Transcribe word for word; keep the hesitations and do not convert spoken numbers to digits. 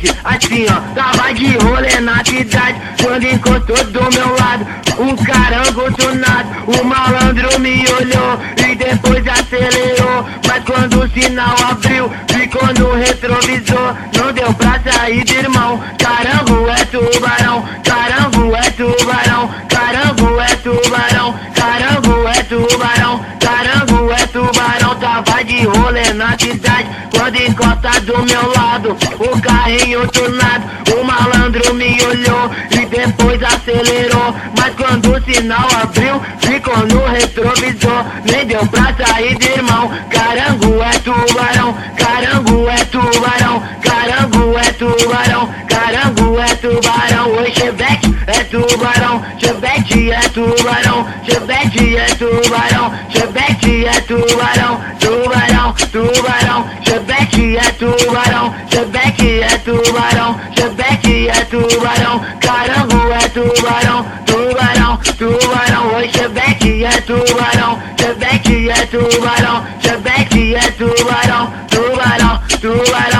Chevette, assim ó, tava de rolê na cidade. Quando encostou do meu lado, um carango tunado. O malandro me olhou e depois acelerou. Mas quando o sinal abriu, ficou no retrovisor. Não deu pra sair de irmão. Carango é tubarão, carango é tubarão, carango é tubarão, carango é tubarão, carango é tubarão. Tava de rolê na cidade, quando encosta do meu lado, o carrinho tunado. O malandro me olhou e depois acelerou. Mas quando o sinal abriu, ficou no retrovisor. Nem deu pra sair de irmão. Carango é tubarão, carango é tubarão, carango é tubarão, carango é tubarão. Oi Chevette, é tubarão, Chevette é tubarão, Chevette é tubarão, Chevette é tubarão, tubarão, tubarão, Chevette é tubarão, Chevette é tubarão, Chevette é tubarão, carango é tubarão, tubarão, tubarão. Oi Chevette é tubarão, Chevette é tubarão, Chevette é tubarão, tubarão, tubarão.